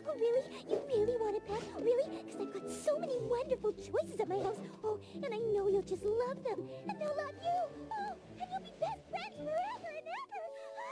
Oh, really? You really want a pet? Really? Because I've got so many wonderful choices at my house. Oh, and I know you'll just love them. And they'll love you. Oh, and you'll be best friends forever and ever.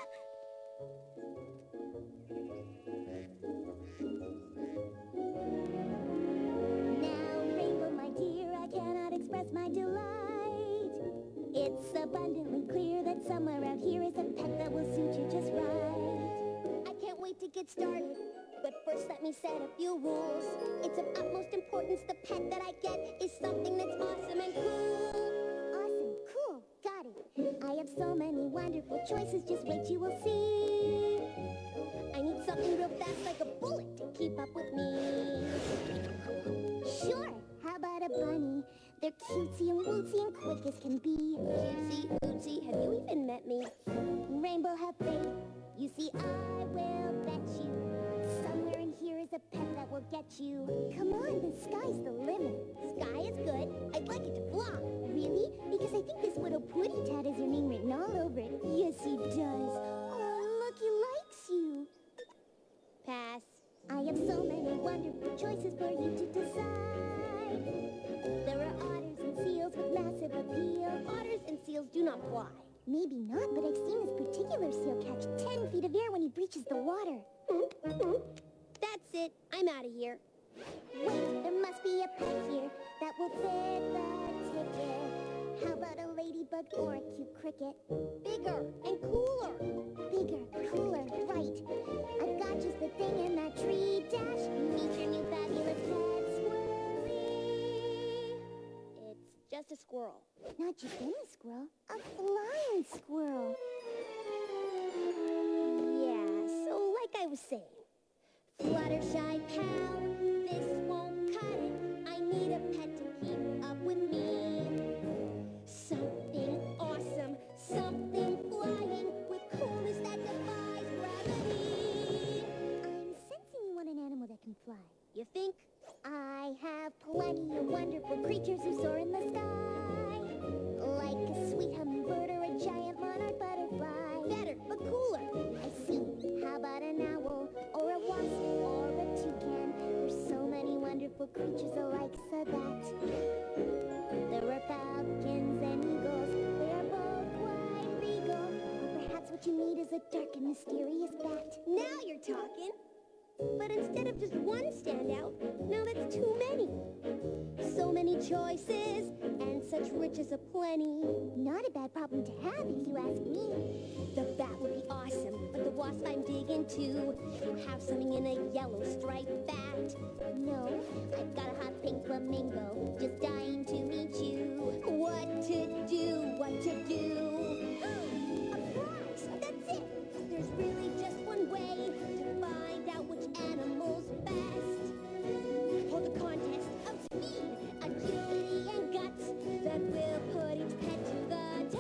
Now, Rainbow, my dear, I cannot express my delight. It's abundantly clear that somewhere out here is a pet that will suit you just right. I can't wait to get started, but first let me set a few rules. It's of utmost importance the pet that I get is something that's awesome and cool. Awesome, cool, got it. I have so many wonderful choices, just wait you will see. I need something real fast like a bullet to keep up with me. Sure, how about a bunny? They're cutesy and wootsy and quick as can be. Cutesy, wootsy, have you even met me? Rainbow, have faith. You see, I will bet you somewhere in here is a pet that will get you. Come on, the sky's the limit. Sky is good. I'd like it to fly. Really? Because I think this little putty tat has your name written all over it. Yes, he does. Oh, look, he likes you. Pass. I have so many wonderful choices for you to decide. There are otters and seals with massive appeal. Otters and seals do not fly. Maybe not, but I've seen this particular seal catch 10 feet of air when he breaches the water. That's it. I'm out of here. Wait, there must be a pet here that will fit the ticket. How about a ladybug or a cute cricket? Bigger and cooler. Bigger, cooler, right. I've got just the thing in that tree dash. Meet your new fabulous pet squirrely. It's just a squirrel. Not just any squirrel, a flying squirrel. Yeah, so like I was saying, Fluttershy pal, this won't cut it. I need a pet to keep up with me. Something awesome, something flying with coolness that defies gravity. I'm sensing you want an animal that can fly. You think? I have plenty of wonderful creatures who soar in the sky. Like a sweet hummingbird or a giant monarch butterfly. Better, but cooler. I see. How about an owl or a wasp or a toucan? There's so many wonderful creatures alike, so that there are falcons and eagles. They are both quite regal. Or perhaps what you need is a dark and mysterious bat. Now you're talking. But instead of just one standout, now that's too many. So many choices, and such riches aplenty. Not a bad problem to have, if you ask me. The bat would be awesome, but the wasp I'm digging to. You have something in a yellow striped bat. No, I've got a hot pink flamingo, just dying to meet you. What to do, what to do. A prize, that's it. There's really just one way to find out which animal's best. Hold a contest of speed, agility, and guts that will put each pet to the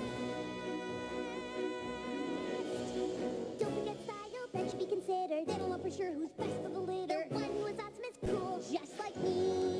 test. Don't forget style, that should be considered. They don't know for sure who's best of the litter. The one who is awesome is cool, just like me.